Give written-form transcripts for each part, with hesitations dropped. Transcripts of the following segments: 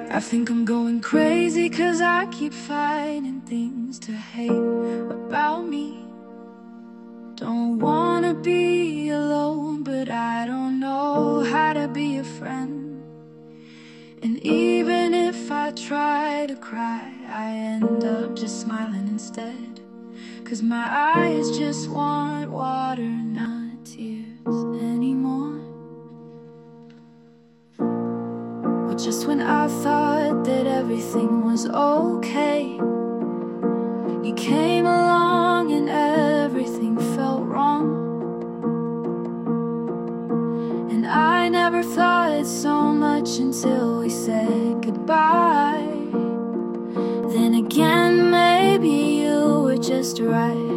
I think I'm going crazy 'cause I keep finding things to hate about me. Don't wanna be alone, but I don't know how to be a friend. And even if I try to cry, I end up just smiling instead. 'Cause my eyes just want water, not tears anymore. Well, just when I thought that everything was okay, you came along and everything felt wrong. And I never thought so much until we said goodbye. Then again, maybe you were just right.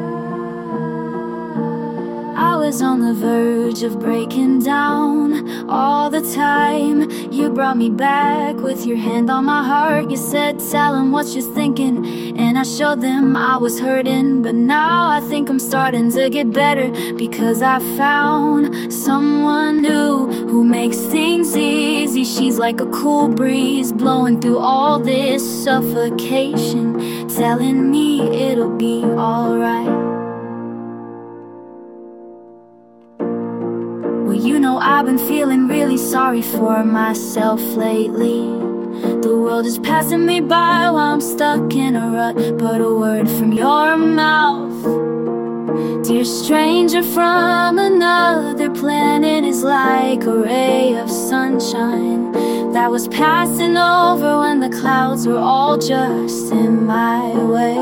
I was on the verge of breaking down all the time. You brought me back with your hand on my heart. You said, tell them what you're thinking, and I showed them I was hurting. But now I think I'm starting to get better, because I found someone new who makes things easy. She's like a cool breeze blowing through all this suffocation, telling me it'll be alright. Well, you know, I've been feeling really sorry for myself lately. The world is passing me by while I'm stuck in a rut. But a word from your mouth, dear stranger from another planet, is like a ray of sunshine that was passing over when the clouds were all just in my way.